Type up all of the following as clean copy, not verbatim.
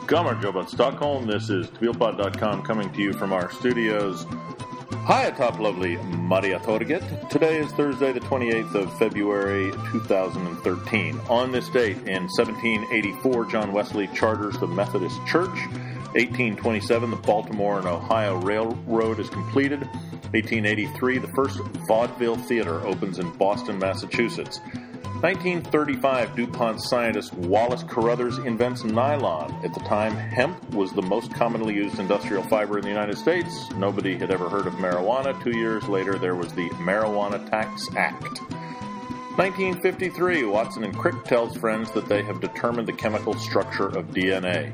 Gamarjobat, Stockholm. This is TBILPod.com coming to you from our studios high atop lovely Mariatorget. Today is Thursday, the 28th of February, 2013. On this date, in 1784, John Wesley charters the Methodist Church. 1827, the Baltimore and Ohio Railroad is completed. 1883, the first vaudeville theater opens in Boston, Massachusetts. 1935, DuPont scientist Wallace Carothers invents nylon. At the time, hemp was the most commonly used industrial fiber in the United States. Nobody had ever heard of marijuana. 2 years later, there was the Marijuana Tax Act. 1953, Watson and Crick tells friends that they have determined the chemical structure of DNA.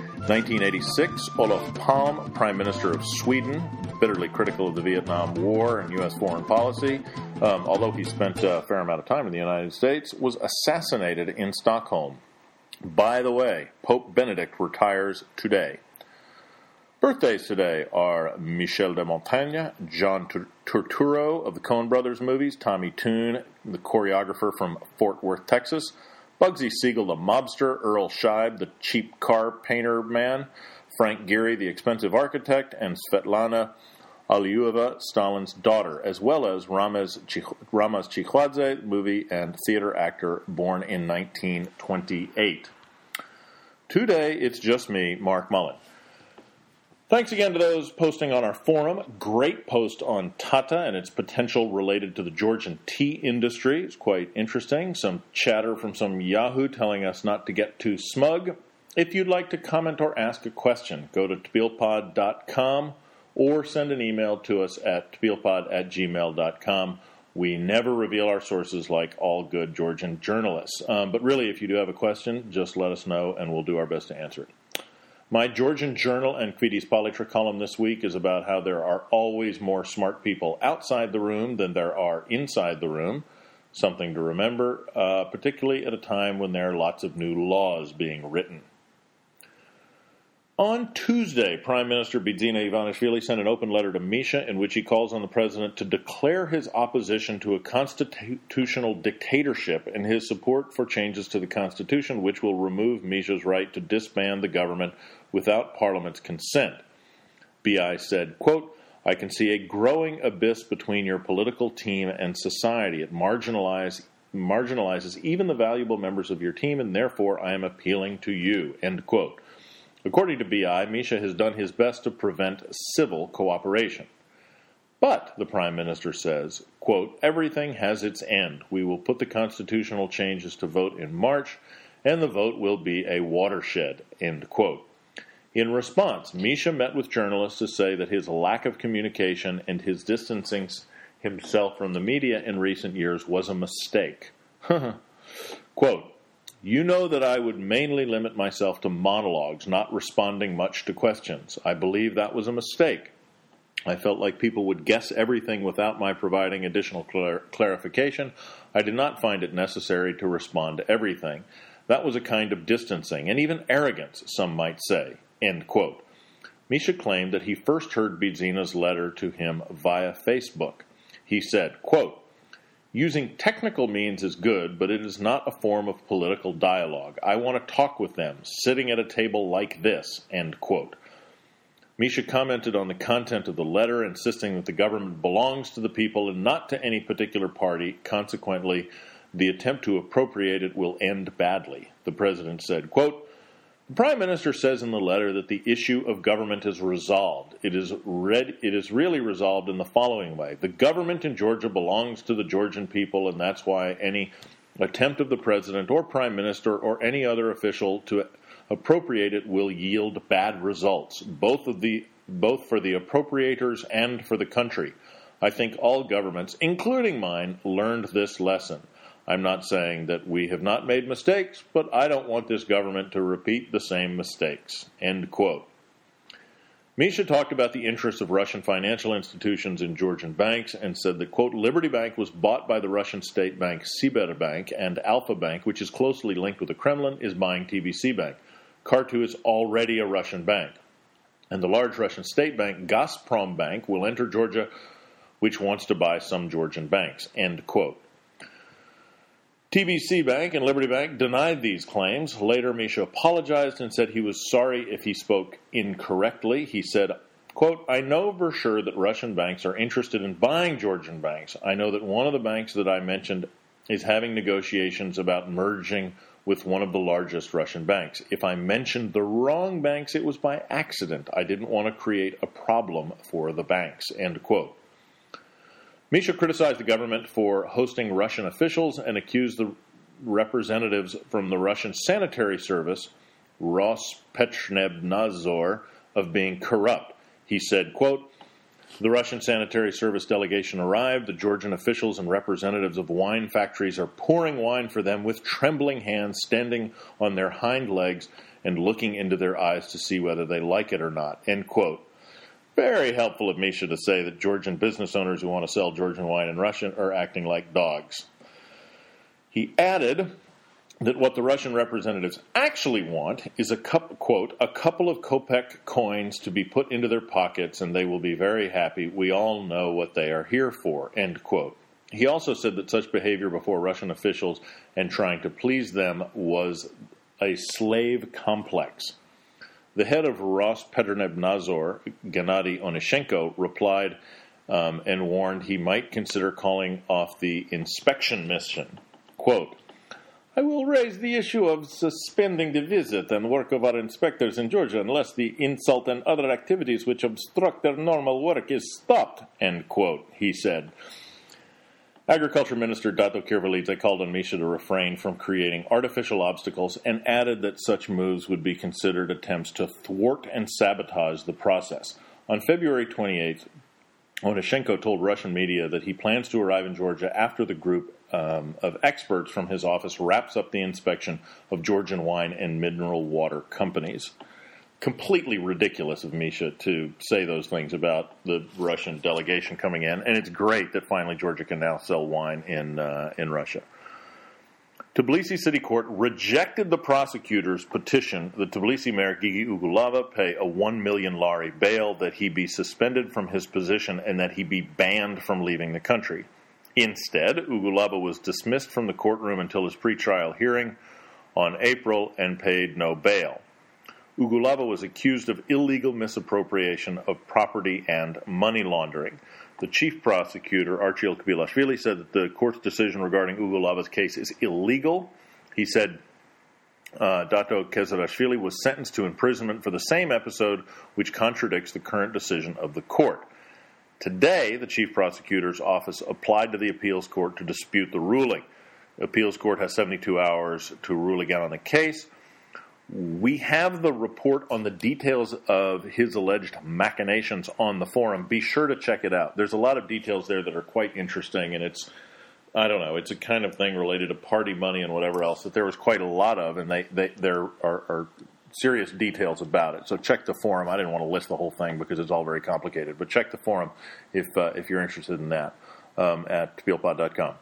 1986, Olof Palme, Prime Minister of Sweden, bitterly critical of the Vietnam War and U.S. foreign policy, although he spent a fair amount of time in the United States, was assassinated in Stockholm. By the way, Pope Benedict retires today. Birthdays today are Michel de Montaigne, John Turturro of the Coen Brothers movies, Tommy Tune, the choreographer from Fort Worth, Texas, Bugsy Siegel, the mobster, Earl Scheib, the cheap car painter man, Frank Gehry, the expensive architect, and Svetlana Aliyeva, Stalin's daughter, as well as Ramaz Chikhwadze, movie and theater actor born in 1928. Today, it's just me, Mark Mullen. Thanks again to those posting on our forum. Great post on Tata and its potential related to the Georgian tea industry. It's quite interesting. Some chatter from some Yahoo telling us not to get too smug. If you'd like to comment or ask a question, go to tbilpod.com or send an email to us at tbilpod@gmail.com. We never reveal our sources like all good Georgian journalists. But really, if you do have a question, just let us know and we'll do our best to answer it. My Georgian Journal and Kvidis Palitra column this week is about how there are always more smart people outside the room than there are inside the room. Something to remember, particularly at a time when there are lots of new laws being written. On Tuesday, Prime Minister Bidzina Ivanishvili sent an open letter to Misha in which he calls on the president to declare his opposition to a constitutional dictatorship and his support for changes to the Constitution which will remove Misha's right to disband the government without Parliament's consent. BI said, quote, "I can see a growing abyss between your political team and society. It marginalizes even the valuable members of your team, and therefore I am appealing to you," end quote. According to BI, Misha has done his best to prevent civil cooperation. But, the Prime Minister says, quote, "Everything has its end. We will put the constitutional changes to vote in March, and the vote will be a watershed," end quote. In response, Misha met with journalists to say that his lack of communication and his distancing himself from the media in recent years was a mistake. Quote, "You know that I would mainly limit myself to monologues, not responding much to questions. I believe that was a mistake. I felt like people would guess everything without my providing additional clarification. I did not find it necessary to respond to everything. That was a kind of distancing, and even arrogance, some might say," end quote. Misha claimed that he first heard Bidzina's letter to him via Facebook. He said, quote, "Using technical means is good, but it is not a form of political dialogue. I want to talk with them, sitting at a table like this," end quote. Misha commented on the content of the letter, insisting that the government belongs to the people and not to any particular party. Consequently, the attempt to appropriate it will end badly. The president said, quote, "The Prime Minister says in the letter that the issue of government is resolved. It is really resolved in the following way. The government in Georgia belongs to the Georgian people, and that's why any attempt of the President or Prime Minister or any other official to appropriate it will yield bad results, both for the appropriators and for the country. I think all governments, including mine, learned this lesson. I'm not saying that we have not made mistakes, but I don't want this government to repeat the same mistakes," end quote. Misha talked about the interests of Russian financial institutions in Georgian banks and said that, quote, "Liberty Bank was bought by the Russian state bank Sberbank, and Alfa Bank, which is closely linked with the Kremlin, is buying TBC Bank. Cartu is already a Russian bank. And the large Russian state bank Gazprom Bank will enter Georgia, which wants to buy some Georgian banks," end quote. TBC Bank and Liberty Bank denied these claims. Later, Misha apologized and said he was sorry if he spoke incorrectly. He said, quote, I know for sure that Russian banks are interested in buying Georgian banks. I know that one of the banks that I mentioned is having negotiations about merging with one of the largest Russian banks. If I mentioned the wrong banks, it was by accident. I didn't want to create a problem for the banks, end quote. Misha criticized the government for hosting Russian officials and accused the representatives from the Russian Sanitary Service, Rospetrebnadzor, of being corrupt. He said, quote, the Russian Sanitary Service delegation arrived. The Georgian officials and representatives of wine factories are pouring wine for them with trembling hands, standing on their hind legs and looking into their eyes to see whether they like it or not, end quote. Very helpful of Misha to say that Georgian business owners who want to sell Georgian wine in Russia are acting like dogs. He added that what the Russian representatives actually want is quote, a couple of Kopek coins to be put into their pockets and they will be very happy. We all know what they are here for, end quote. He also said that such behavior before Russian officials and trying to please them was a slave complex. The head of Rospetrebnadzor, Gennady Onyshenko, replied and warned he might consider calling off the inspection mission. Quote, I will raise the issue of suspending the visit and work of our inspectors in Georgia unless the insult and other activities which obstruct their normal work is stopped, end quote, he said. Agriculture Minister Dato Kirvalidze called on Misha to refrain from creating artificial obstacles and added that such moves would be considered attempts to thwart and sabotage the process. On February 28th, Onyshenko told Russian media that he plans to arrive in Georgia after the group of experts from his office wraps up the inspection of Georgian wine and mineral water companies. Completely ridiculous of Misha to say those things about the Russian delegation coming in, and it's great that finally Georgia can now sell wine in Russia. Tbilisi City Court rejected the prosecutor's petition that Tbilisi Mayor Gigi Ugulava pay a 1 million lari bail, that he be suspended from his position, and that he be banned from leaving the country. Instead, Ugulava was dismissed from the courtroom until his pretrial hearing on April and paid no bail. Ugulava was accused of illegal misappropriation of property and money laundering. The chief prosecutor, Archil Kabilashvili, said that the court's decision regarding Ugulava's case is illegal. He said Dato Kezarashvili was sentenced to imprisonment for the same episode, which contradicts the current decision of the court. Today, the chief prosecutor's office applied to the appeals court to dispute the ruling. The appeals court has 72 hours to rule again on the case. We have the report on the details of his alleged machinations on the forum. Be sure to check it out. There's a lot of details there that are quite interesting, and it's a kind of thing related to party money and whatever else that there was quite a lot of, and there are serious details about it. So check the forum. I didn't want to list the whole thing because it's all very complicated, but check the forum if you're interested in that at tbilpod.com.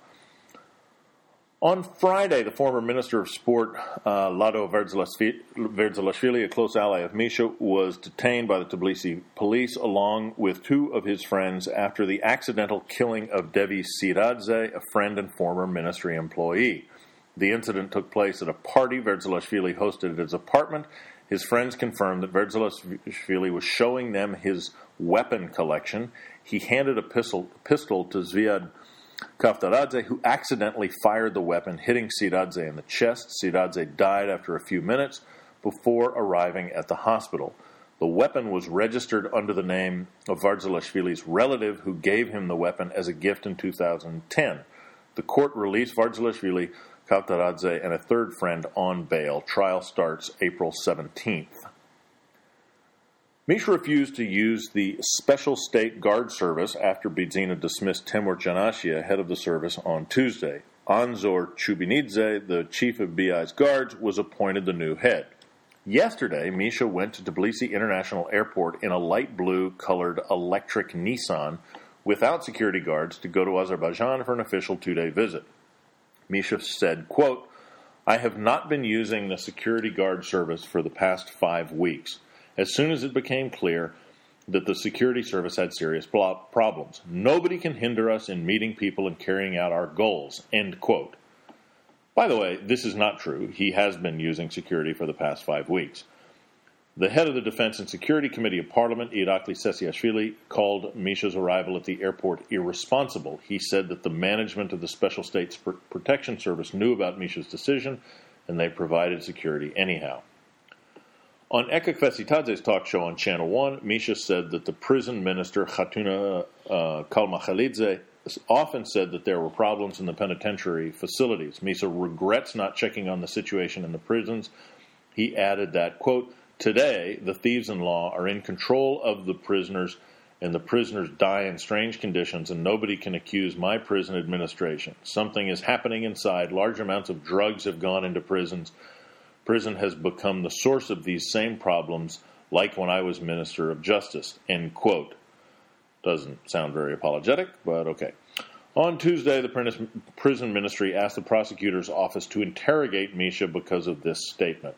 On Friday, the former Minister of Sport, Lado Verdzalashvili, a close ally of Misha, was detained by the Tbilisi police along with two of his friends after the accidental killing of Devi Siradze, a friend and former ministry employee. The incident took place at a party Verdzalashvili hosted at his apartment. His friends confirmed that Verdzalashvili was showing them his weapon collection. He handed a pistol to Zviad Kaftaradze, who accidentally fired the weapon, hitting Siradze in the chest. Siradze died after a few minutes before arriving at the hospital. The weapon was registered under the name of Verdzalashvili's relative, who gave him the weapon as a gift in 2010. The court released Verdzalashvili, Kaftaradze, and a third friend on bail. Trial starts April 17th. Misha refused to use the Special State Guard Service after Bidzina dismissed Temur Janashia, head of the service, on Tuesday. Anzor Chubinidze, the chief of BI's guards, was appointed the new head. Yesterday, Misha went to Tbilisi International Airport in a light blue-colored electric Nissan without security guards to go to Azerbaijan for an official 2-day visit. Misha said, quote, I have not been using the security guard service for the past 5 weeks. As soon as it became clear that the security service had serious problems. Nobody can hinder us in meeting people and carrying out our goals, end quote. By the way, this is not true. He has been using security for the past 5 weeks. The head of the Defense and Security Committee of Parliament, Irakli Sesiashvili, called Misha's arrival at the airport irresponsible. He said that the management of the Special States Protection Service knew about Misha's decision, and they provided security anyhow. On Eka Kvesitadze's talk show on Channel 1, Misha said that the prison minister, Khatuna Kalmakhalidze, often said that there were problems in the penitentiary facilities. Misha regrets not checking on the situation in the prisons. He added that, quote, "Today, the thieves-in-law are in control of the prisoners, and the prisoners die in strange conditions, and nobody can accuse my prison administration. Something is happening inside. Large amounts of drugs have gone into prisons. Prison has become the source of these same problems, like when I was Minister of Justice," end quote. Doesn't sound very apologetic, but okay. On Tuesday, the prison ministry asked the prosecutor's office to interrogate Misha because of this statement.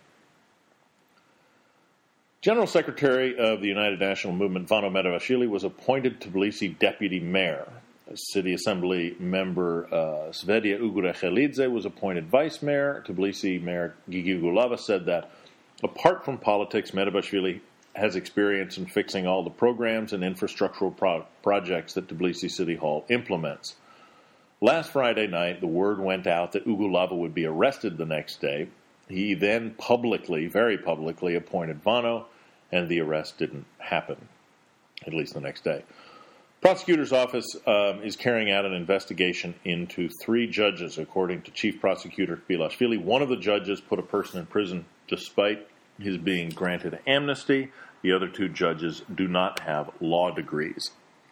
General Secretary of the United National Movement, Vano Medavashvili, was appointed Tbilisi deputy mayor. City Assembly member Svedia Ugurekhelidze was appointed vice mayor. Tbilisi Mayor Gigi Gulava said that, apart from politics, Medavashvili has experience in fixing all the programs and infrastructural projects that Tbilisi City Hall implements. Last Friday night, the word went out that Ugulava would be arrested the next day. He then very publicly appointed Vano, and the arrest didn't happen, at least the next day. Prosecutor's office is carrying out an investigation into 3 judges, according to Chief Prosecutor Kbilashvili. One of the judges put a person in prison despite his being granted amnesty. The other 2 judges do not have law degrees.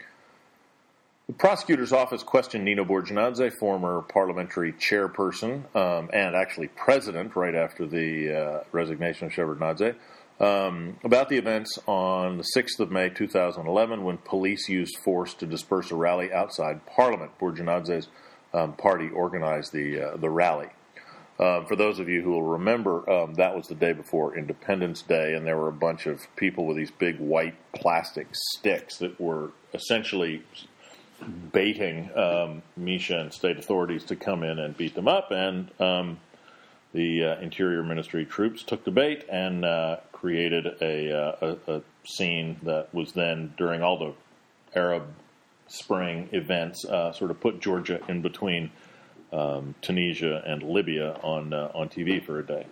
The prosecutor's office questioned Nino Borjanadze, former parliamentary chairperson and actually president right after the resignation of Shevardnadze, about the events on the 6th of May 2011 when police used force to disperse a rally outside Parliament. Borjanadze's party organized the rally. For those of you who will remember, that was the day before Independence Day, and there were a bunch of people with these big white plastic sticks that were essentially baiting Misha and state authorities to come in and beat them up, and the Interior Ministry troops took the bait and created a scene that was then, during all the Arab Spring events, sort of put Georgia in between Tunisia and Libya on TV for a day.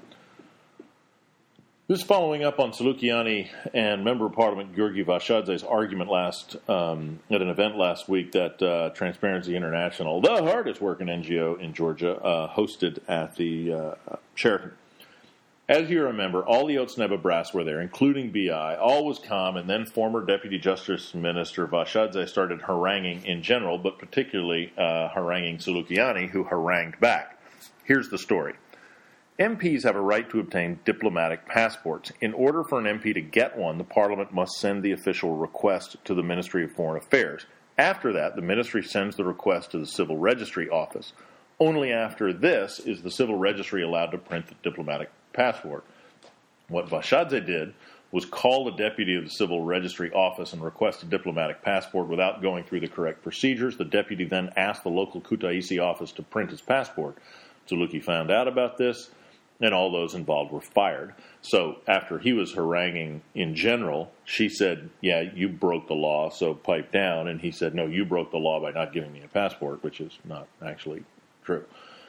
This is following up on Tzlukiani and Member of Parliament Giorgi Vashadze's argument at an event last week that Transparency International, the hardest working NGO in Georgia, hosted at the Sheraton. As you remember, all the Otzneba brass were there, including BI. All was calm, and then former Deputy Justice Minister Vashadze started haranguing in general, but particularly haranguing Tzlukiani, who harangued back. Here's the story. MPs have a right to obtain diplomatic passports. In order for an MP to get one, the Parliament must send the official request to the Ministry of Foreign Affairs. After that, the Ministry sends the request to the Civil Registry Office. Only after this is the Civil Registry allowed to print the diplomatic passport. What Vashadze did was call the deputy of the Civil Registry Office and request a diplomatic passport without going through the correct procedures. The deputy then asked the local Kutaisi office to print his passport. Tzluki found out about this, and all those involved were fired. So after he was haranguing in general, she said, yeah, you broke the law, so pipe down. And he said, no, you broke the law by not giving me a passport, which is not actually true.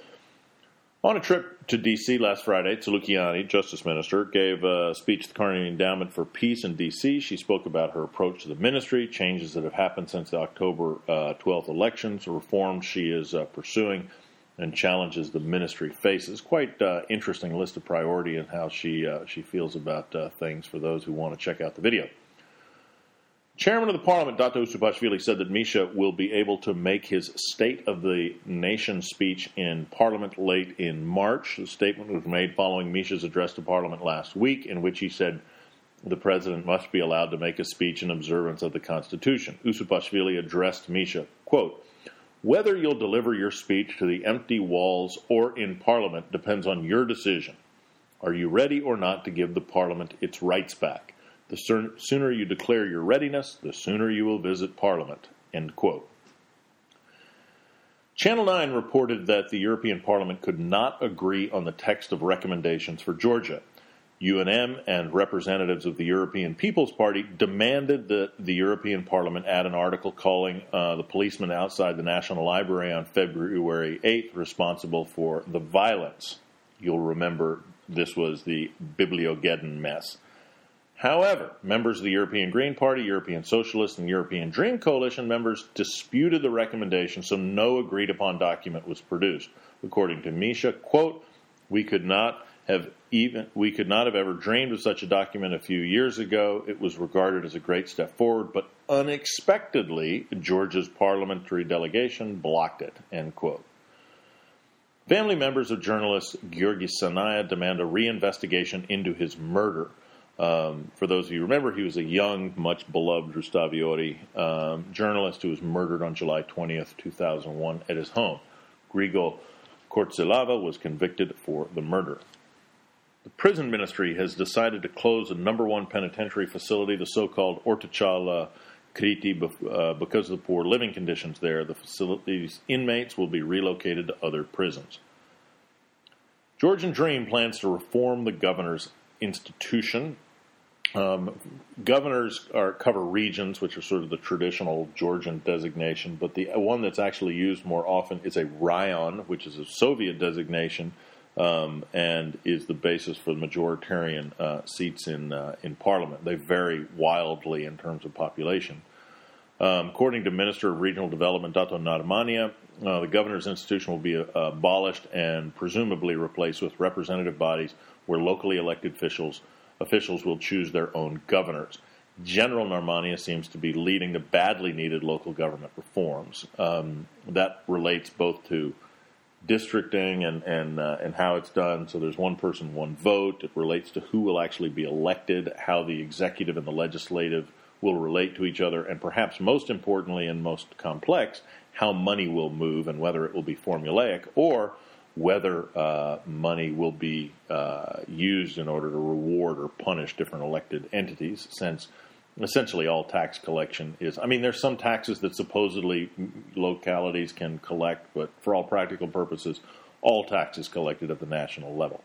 On a trip to D.C. last Friday, Tzlukiani, Justice Minister, gave a speech to the Carnegie Endowment for Peace in D.C. She spoke about her approach to the ministry, changes that have happened since the October 12th elections, reforms she is pursuing, and challenges the ministry faces. Quite interesting list of priority and how she feels about things for those who want to check out the video. Chairman of the Parliament, Dr. Usupashvili, said that Misha will be able to make his State of the Nation speech in Parliament late in March. The statement was made following Misha's address to Parliament last week, in which he said the President must be allowed to make a speech in observance of the Constitution. Usupashvili addressed Misha, quote, "Whether you'll deliver your speech to the empty walls or in Parliament depends on your decision. Are you ready or not to give the Parliament its rights back? The sooner you declare your readiness, the sooner you will visit Parliament," end quote. Channel 9 reported that the European Parliament could not agree on the text of recommendations for Georgia. UNM and representatives of the European People's Party demanded that the European Parliament add an article calling the policeman outside the National Library on February 8th responsible for the violence. You'll remember this was the Bibliogeddon mess. However, members of the European Green Party, European Socialists, and European Dream Coalition members disputed the recommendation, so no agreed-upon document was produced. According to Misha, quote, we could not have ever dreamed of such a document a few years ago. It was regarded as a great step forward, but unexpectedly, Georgia's parliamentary delegation blocked it, end quote. Family members of journalist Georgi Sanaya demand a reinvestigation into his murder. For those of you who remember, he was a young, much beloved Rustaviori journalist who was murdered on July 20th, 2001 at his home. Grigol Kortsilava was convicted for the murder. The prison ministry has decided to close a number one penitentiary facility, the so-called Ortichala Kriti, because of the poor living conditions there. The facility's inmates will be relocated to other prisons. Georgian Dream plans to reform the governor's institution. Governors cover regions, which are sort of the traditional Georgian designation, but the one that's actually used more often is a rayon, which is a Soviet designation, and is the basis for the majoritarian seats in Parliament. They vary wildly in terms of population. According to Minister of Regional Development Dato Narmania, the governor's institution will be abolished and presumably replaced with representative bodies where locally elected officials will choose their own governors. General Narmania seems to be leading the badly needed local government reforms. That relates both to districting and how it's done. So there's one person, one vote. It relates to who will actually be elected, how the executive and the legislative will relate to each other, and perhaps most importantly and most complex, how money will move and whether it will be formulaic or whether money will be used in order to reward or punish different elected entities, since essentially all tax collection is... I mean, there's some taxes that supposedly localities can collect, but for all practical purposes, all taxes collected at the national level.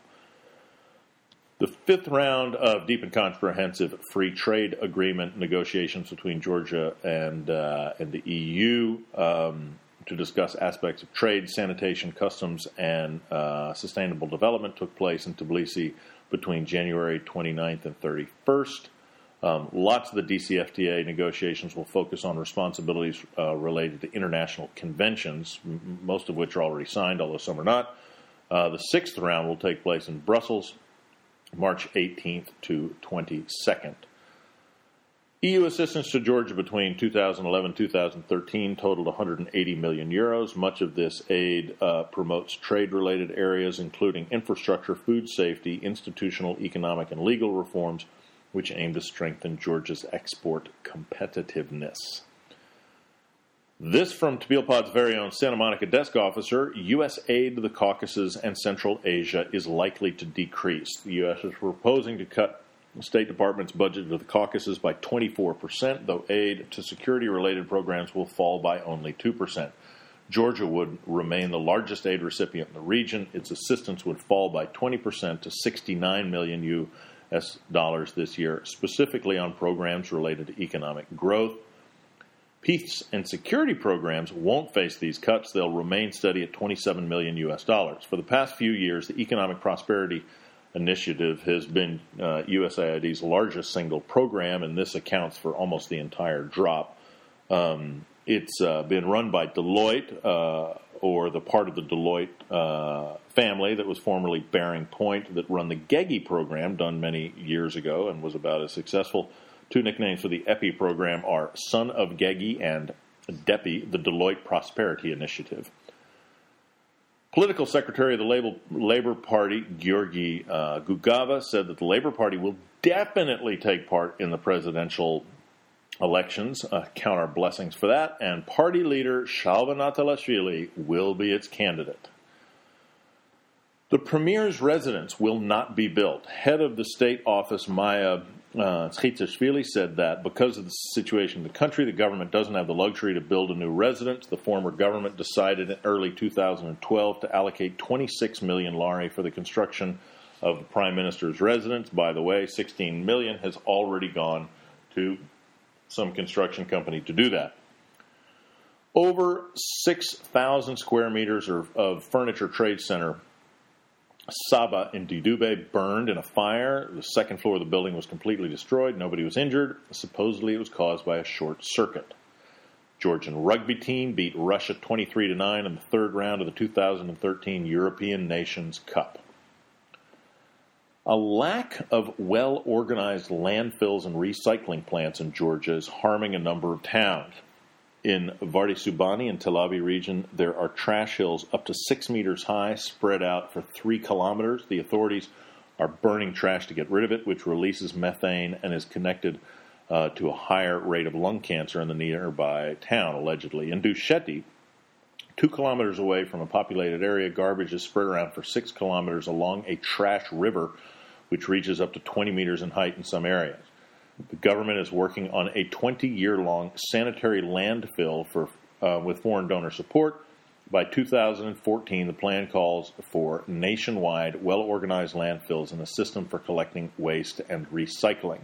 The fifth round of deep and comprehensive free trade agreement negotiations between Georgia and the EU to discuss aspects of trade, sanitation, customs, and sustainable development took place in Tbilisi between January 29th and 31st. Lots of the DCFTA negotiations will focus on responsibilities related to international conventions, most of which are already signed, although some are not. The sixth round will take place in Brussels, March 18th to 22nd. EU assistance to Georgia between 2011 and 2013 totaled 180 million euros. Much of this aid promotes trade-related areas, including infrastructure, food safety, institutional, economic, and legal reforms, which aim to strengthen Georgia's export competitiveness. This from TPILPod's very own Santa Monica desk officer. U.S. aid to the Caucasus and Central Asia is likely to decrease. The U.S. is proposing to cut the State Department's budget to the Caucasus by 24%, though aid to security-related programs will fall by only 2%. Georgia would remain the largest aid recipient in the region. Its assistance would fall by 20% to $69 million U.S. this year, specifically on programs related to economic growth. Peace and security programs won't face these cuts. They'll remain steady at $27 million U.S. For the past few years, the Economic Prosperity Initiative has been USAID's largest single program, and this accounts for almost the entire drop. It's been run by Deloitte, or the part of the Deloitte family that was formerly Bearing Point, that run the GEGI program, done many years ago, and was about as successful. Two nicknames for the EPI program are Son of GEGI and DEPI, the Deloitte Prosperity Initiative. Political Secretary of the Labor Party, Georgi Gugava, said that the Labor Party will definitely take part in the presidential elections. Count our blessings for that. And party leader Shalva Natalashvili will be its candidate. The premier's residence will not be built. Head of the state office, Maya Tchitzashvili said that because of the situation in the country, the government doesn't have the luxury to build a new residence. The former government decided in early 2012 to allocate 26 million lari for the construction of the Prime Minister's residence. By the way, 16 million has already gone to some construction company to do that. Over 6,000 square meters of furniture trade center Saba in Didube burned in a fire. The second floor of the building was completely destroyed. Nobody was injured. Supposedly it was caused by a short circuit. Georgian rugby team beat Russia 23-9 in the third round of the 2013 European Nations Cup. A lack of well-organized landfills and recycling plants in Georgia is harming a number of towns. In Vardisubani and Telavi region, there are trash hills up to 6 meters high, spread out for 3 kilometers. The authorities are burning trash to get rid of it, which releases methane and is connected to a higher rate of lung cancer in the nearby town, allegedly. In Dusheti, 2 kilometers away from a populated area, garbage is spread around for 6 kilometers along a trash river, which reaches up to 20 meters in height in some areas. The government is working on a 20-year-long sanitary landfill with foreign donor support. By 2014, the plan calls for nationwide, well-organized landfills and a system for collecting waste and recycling.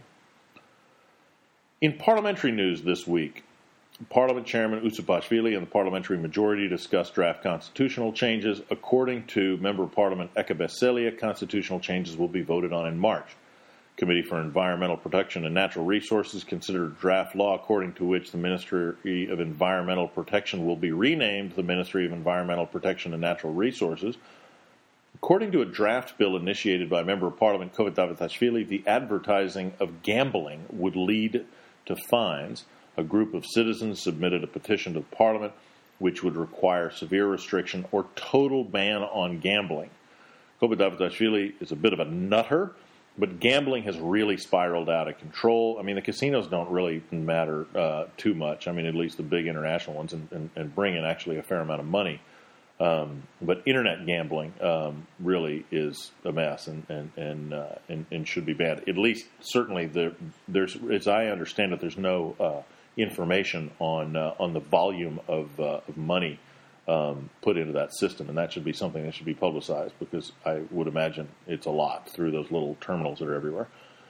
In parliamentary news this week, Parliament Chairman Utsupashvili and the parliamentary majority discussed draft constitutional changes. According to Member of Parliament Eka Beselia, constitutional changes will be voted on in March. Committee for Environmental Protection and Natural Resources considered a draft law according to which the Ministry of Environmental Protection will be renamed the Ministry of Environmental Protection and Natural Resources. According to a draft bill initiated by Member of Parliament Kovet Davidashvili, the advertising of gambling would lead to fines. A group of citizens submitted a petition to the Parliament which would require severe restriction or total ban on gambling. Kovet Davidashvili is a bit of a nutter, but gambling has really spiraled out of control. I mean, the casinos don't really matter too much. I mean, at least the big international ones, and bring in actually a fair amount of money. But internet gambling really is a mess and should be banned. At least, certainly, there's, as I understand it, there's no information on the volume of money put into that system, and that should be something that should be publicized, because I would imagine it's a lot through those little terminals that are everywhere.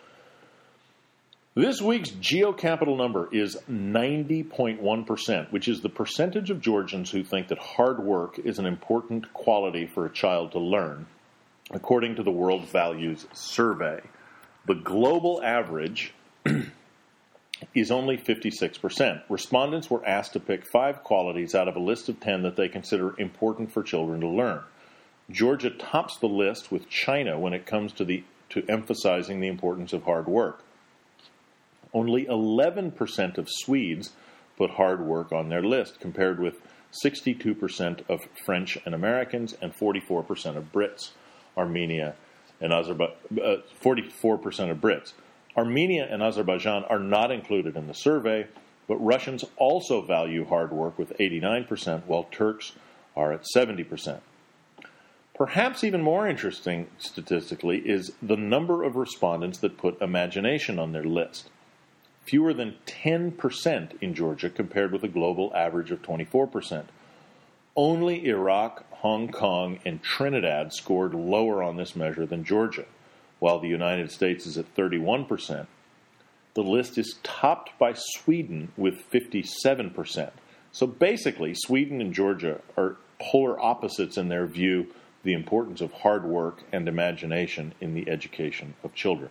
This week's GeoCapital number is 90.1%, which is the percentage of Georgians who think that hard work is an important quality for a child to learn, according to the World Values Survey. The global average is only 56%. Respondents were asked to pick 5 qualities out of a list of 10 that they consider important for children to learn. Georgia tops the list with China when it comes to emphasizing the importance of hard work. Only 11% of Swedes put hard work on their list, compared with 62% of French and Americans and 44% of Brits. Armenia and 44% of Brits. Armenia and Azerbaijan are not included in the survey, but Russians also value hard work with 89%, while Turks are at 70%. Perhaps even more interesting statistically is the number of respondents that put imagination on their list. Fewer than 10% in Georgia, compared with a global average of 24%. Only Iraq, Hong Kong, and Trinidad scored lower on this measure than Georgia, while the United States is at 31%. The list is topped by Sweden with 57%. So basically, Sweden and Georgia are polar opposites in their view of the importance of hard work and imagination in the education of children.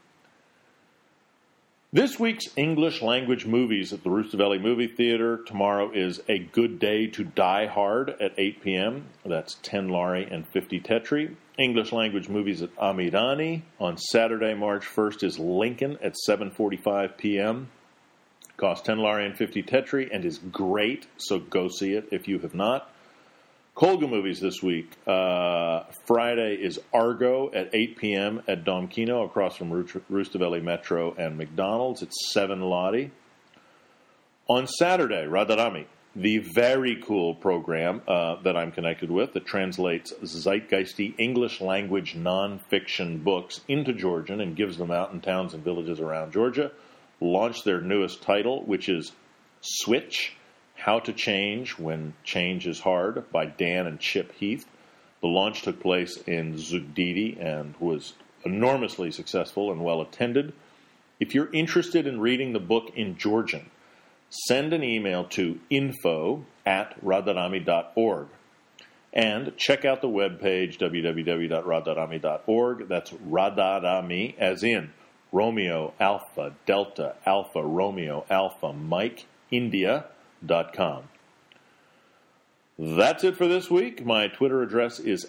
This week's English language movies at the Rustaveli Movie Theater. Tomorrow is A Good Day to Die Hard at 8 p.m. That's 10 lari and 50 tetri. English language movies at Amirani. On Saturday, March 1st, is Lincoln at 7:45 p.m. Costs 10 lari and 50 tetri and is great, so go see it if you have not. Kolga movies this week. Friday is Argo at 8 p.m. at Dom Kino, across from Rustaveli Metro and McDonald's. It's 7 lari. On Saturday, Radarami. the very cool program that I'm connected with that translates zeitgeisty English language nonfiction books into Georgian and gives them out in towns and villages around Georgia, launched their newest title, which is Switch, How to Change When Change is Hard by Dan and Chip Heath. The launch took place in Zugdidi and was enormously successful and well attended. If you're interested in reading the book in Georgian, send an email to info@radharami.org and check out the webpage www.radharami.org. That's Radharami, as in Romeo Alpha Delta Alpha Romeo Alpha Mike India.com. That's it for this week. My Twitter address is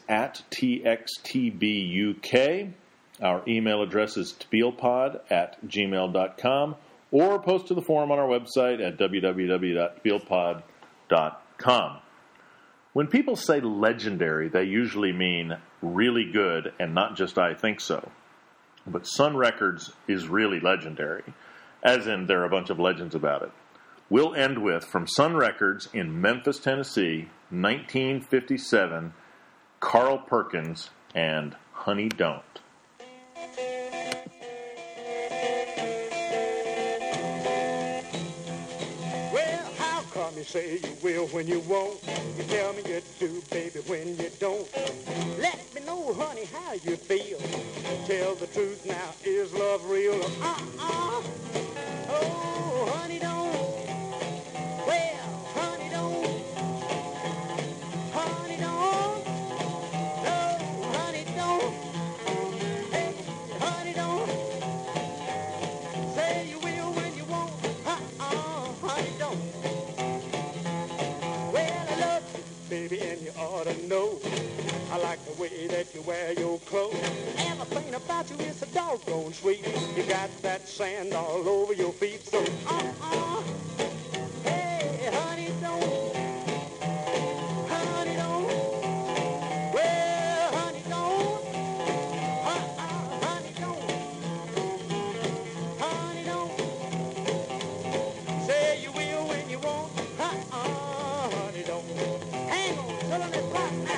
@TXTBUK. Our email address is tbeelpod@gmail.com, or post to the forum on our website at www.tbeelpod.com. When people say legendary, they usually mean really good and not just I think so. But Sun Records is really legendary, as in there are a bunch of legends about it. We'll end with, from Sun Records in Memphis, Tennessee, 1957, Carl Perkins and Honey Don't. You say you will when you won't. You tell me you do, baby, when you don't. Let me know, honey, how you feel. Tell the truth now, is love real? Oh, honey, don't. Well, honey, don't. Honey, don't. No, honey, don't. Hey, honey, don't. Say you will when you won't. Honey, don't. Baby, and you ought to know I like the way that you wear your clothes. Everything about you is so doggone sweet. You got that sand all over your feet. So, hey, honey, don't. Honey, don't. Well, honey, don't. Honey, don't. Honey, don't. Say you will when you won't. Honey, don't. Hang on, till on this rock now.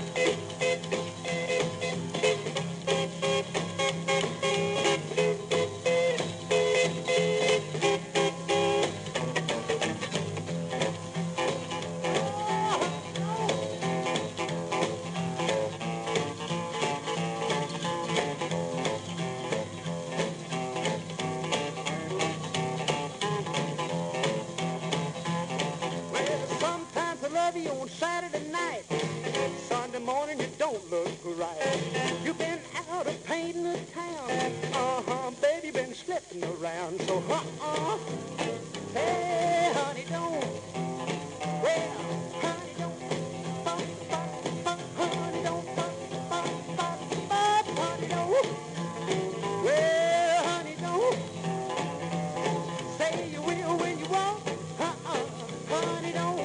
On Saturday night, Sunday morning you don't look right. You've been out of painting the town, baby, been slipping around. So, hey, honey, don't. Well, honey, don't. Honey, don't. Honey, don't. Well, honey, don't. Say you will when you won't. Honey, don't.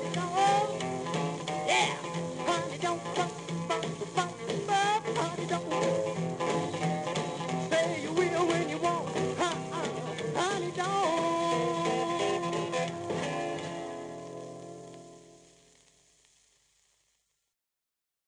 Honey, don't.